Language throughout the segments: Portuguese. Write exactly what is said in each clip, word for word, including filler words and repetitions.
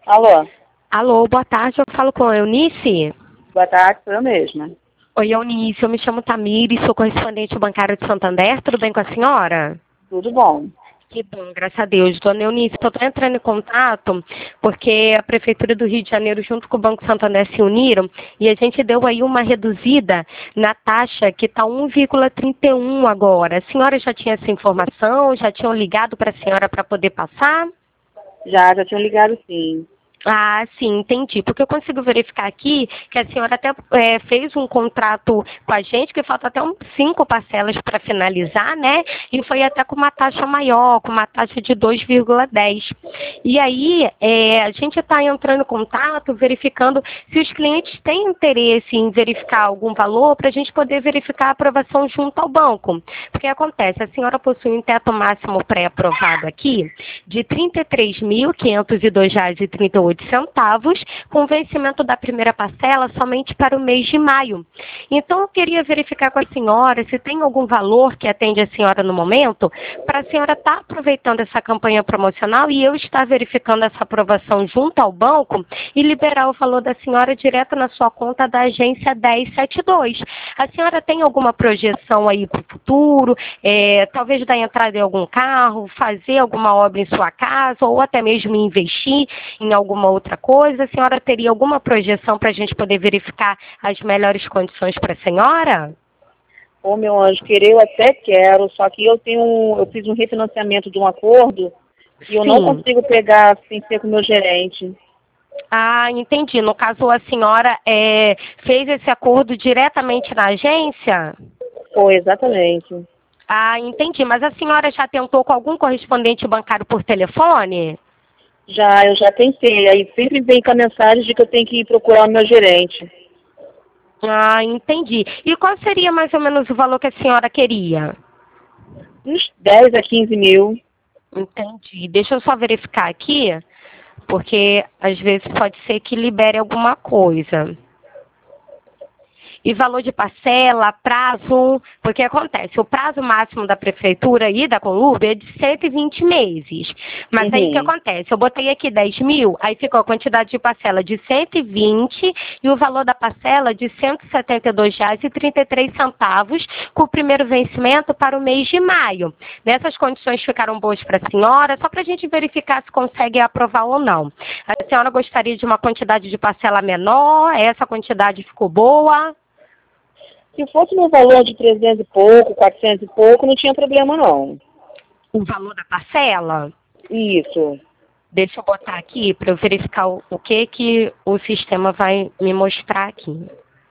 Alô, Alô, boa tarde, eu falo com a Eunice. boa tarde, sou eu mesma. Oi, Eunice, eu me chamo Tamires, sou correspondente bancária de Santander, tudo bem com a senhora? Tudo bom? Que bom, graças a Deus. Dona Eunice, eu estou entrando em contato porque a Prefeitura do Rio de Janeiro, junto com o Banco Santander, se uniram e a gente deu aí uma reduzida na taxa, que está um vírgula trinta e um agora. A senhora já tinha essa informação? Já tinham ligado para a senhora para poder passar? Já, já tinha ligado sim. Ah, sim, entendi. Porque eu consigo verificar aqui que a senhora até é, fez um contrato com a gente, que falta até um, cinco parcelas para finalizar, né? E foi até com uma taxa maior, com uma taxa de dois vírgula dez. E aí, é, a gente está entrando em contato, verificando se os clientes têm interesse em verificar algum valor para a gente poder verificar a aprovação junto ao banco. Porque acontece, a senhora possui um teto máximo pré-aprovado aqui de trinta e três mil, quinhentos e dois reais e trinta e oito centavos, com vencimento da primeira parcela somente para o mês de maio. Então, eu queria verificar com a senhora se tem algum valor que atende a senhora no momento, para a senhora estar tá aproveitando essa campanha promocional e eu estar verificando essa aprovação junto ao banco e liberar o valor da senhora direto na sua conta da agência dez setenta e dois. A senhora tem alguma projeção aí para o futuro, é, talvez da entrada em algum carro, fazer alguma obra em sua casa ou até mesmo investir em alguma outra coisa? A senhora teria alguma projeção para a gente poder verificar as melhores condições para a senhora? Ô, meu anjo, querer eu até quero, só que eu tenho, um- eu fiz um refinanciamento de um acordo e eu não Sim. consigo pegar sem ser com o meu gerente. Ah, entendi. No caso, a senhora é, fez esse acordo diretamente na agência? Foi, exatamente. Ah, entendi. Mas a senhora já tentou com algum correspondente bancário por telefone? Já, eu já tentei, aí sempre vem com a mensagem de que eu tenho que ir procurar o meu gerente. Ah, entendi. E qual seria mais ou menos o valor que a senhora queria? Uns dez a quinze mil. Entendi. Deixa eu só verificar aqui, porque às vezes pode ser que libere alguma coisa. E valor de parcela, prazo, porque acontece, o prazo máximo da prefeitura e da Conurb é de cento e vinte meses. Mas aí o que Uhum. acontece? Eu botei aqui dez mil, aí ficou a quantidade de parcela de cento e vinte e o valor da parcela de cento e setenta e dois reais e trinta e três centavos, com o primeiro vencimento para o mês de maio. Nessas condições ficaram boas para a senhora, só para a gente verificar se consegue aprovar ou não. A senhora gostaria de uma quantidade de parcela menor? Essa quantidade ficou boa? Se fosse no valor de trezentos e pouco, quatrocentos e pouco, não tinha problema não. O valor da parcela? Isso. Deixa eu botar aqui para eu verificar o, o que que o sistema vai me mostrar aqui.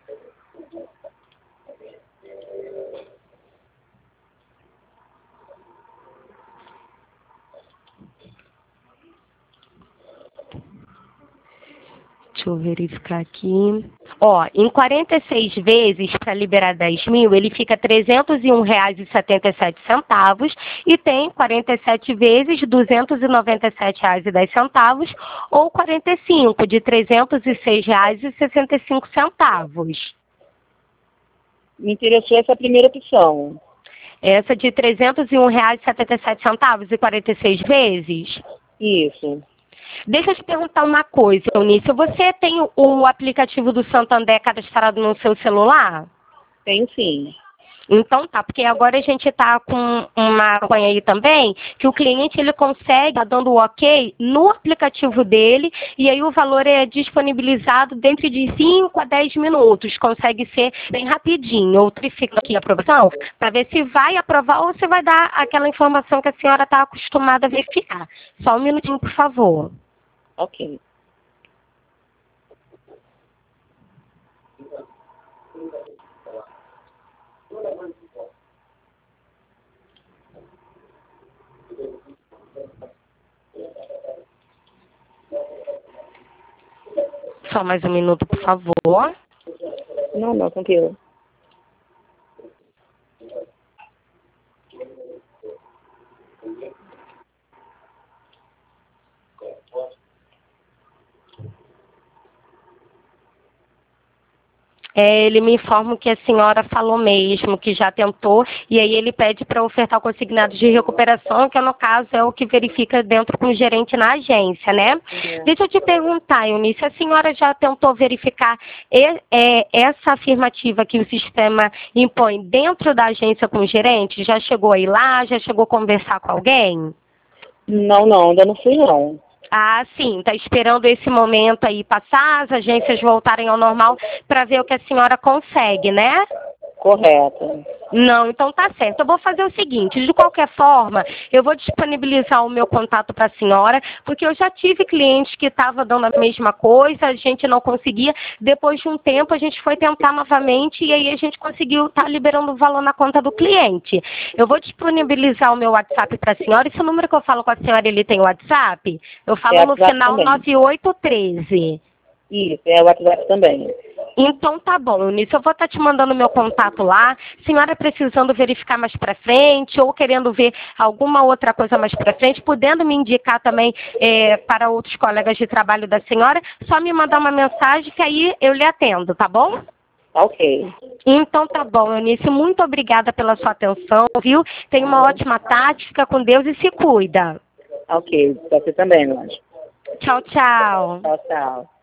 Deixa eu verificar aqui. Ó, em quarenta e seis vezes, para liberar dez mil, ele fica trezentos e um reais e setenta e sete centavos e tem quarenta e sete vezes, duzentos e noventa e sete reais e dez centavos ou quarenta e cinco, de trezentos e seis reais e sessenta e cinco centavos. Me interessou essa primeira opção. Essa de trezentos e um reais e setenta e sete centavos e quarenta e seis vezes? Isso. Deixa eu te perguntar uma coisa, Eunice. Você tem o o aplicativo do Santander cadastrado no seu celular? Tenho sim. Então tá, porque agora a gente está com uma campanha aí também, que o cliente ele consegue, tá dando o ok no aplicativo dele, e aí o valor é disponibilizado dentro de cinco a dez minutos, consegue ser bem rapidinho. Eu verifico aqui a aprovação, para ver se vai aprovar ou se vai dar aquela informação que a senhora está acostumada a verificar. Só um minutinho, por favor. Ok. Só mais um minuto, por favor. Não, não, tranquilo. É, ele me informa que a senhora falou mesmo, que já tentou, e aí ele pede para ofertar o consignado de recuperação, que no caso é o que verifica dentro com o gerente na agência, né? É. Deixa eu te perguntar, Eunice, a senhora já tentou verificar e, é, essa afirmativa que o sistema impõe dentro da agência com o gerente? Já chegou aí lá? Já chegou a conversar com alguém? Não, não, ainda não fui não. Ah, sim, está esperando esse momento aí passar, as agências voltarem ao normal para ver o que a senhora consegue, né? Correto. Não, então tá certo. Eu vou fazer o seguinte, de qualquer forma, eu vou disponibilizar o meu contato para a senhora, porque eu já tive clientes que estavam dando a mesma coisa, a gente não conseguia. Depois de um tempo, a gente foi tentar novamente e aí a gente conseguiu estar tá liberando o valor na conta do cliente. Eu vou disponibilizar o meu WhatsApp para a senhora. Esse número que eu falo com a senhora, ele tem WhatsApp? Eu falo É no WhatsApp final também. nove oito um três. Isso, é o WhatsApp também. Então tá bom, Eunice, eu vou estar te mandando meu contato lá. Senhora precisando verificar mais para frente ou querendo ver alguma outra coisa mais para frente, podendo me indicar também é, para outros colegas de trabalho da senhora, só me mandar uma mensagem que aí eu lhe atendo, tá bom? Ok. Então tá bom, Eunice, muito obrigada pela sua atenção, viu? Tenha uma ótima tarde, fica com Deus e se cuida. Ok, você também, Lógico. Tchau, tchau. Tchau, tchau.